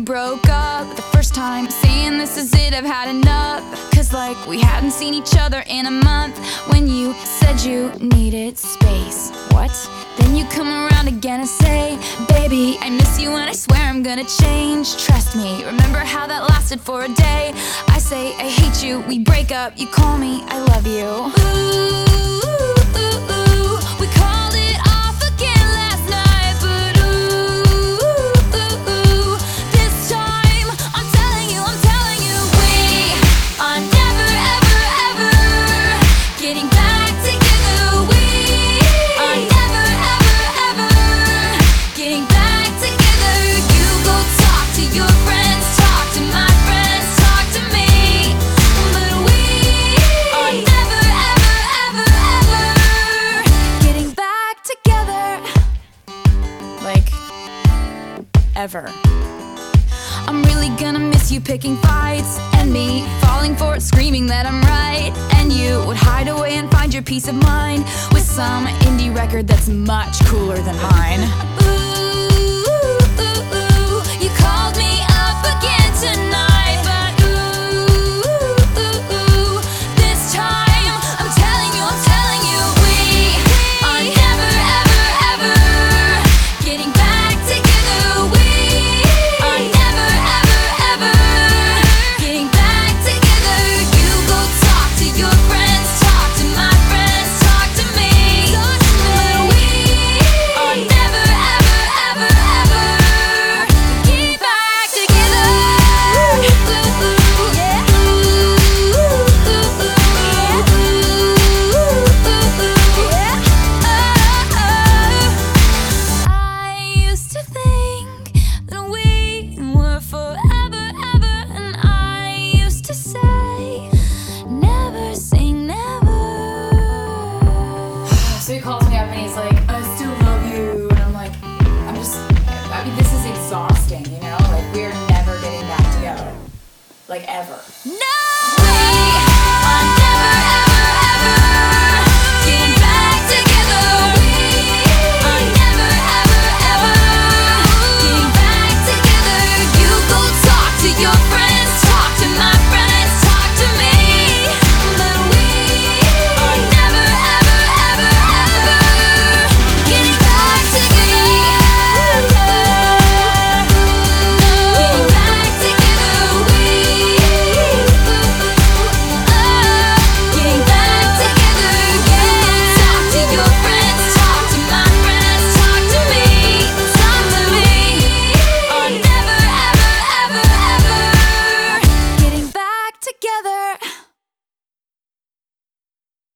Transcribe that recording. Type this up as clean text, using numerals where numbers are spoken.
broke up the first time, saying this is it, I've had enough. Cause like we hadn't seen each other in a month. When you said you needed space, what? Then you come around again and say, baby, I miss you and I swear I'm gonna change. Trust me, remember how that lasted for a day? I say I hate you, we break up, you call me I love you. Ooh, we called it off again last night, but ooh, this time I'm telling you, we are never ever ever getting back together. We are never ever ever getting back together. You go talk to your friends, talk to my friends, talk to me, but we are never ever ever ever getting back together. Like, ever. I'm really gonna miss you picking fights, and me falling for it, screaming that I'm right. And you would hide away and find your peace of mind with some indie record that's much cooler than mine. Ooh, you called me up again tonight, but ooh, this time I'm telling you, we are never ever ever getting back together. We are never ever ever getting back together. You go talk to your friends, talk to my friends, talk to me, but we are never ever ever ever get back together. I used to think that we were forever, ever, and I used to say, never say never. So he calls me up and he's like, I still love you. And I'm like, I mean, this is exhausting, you know? Like, we're never getting back together. Like, ever. No!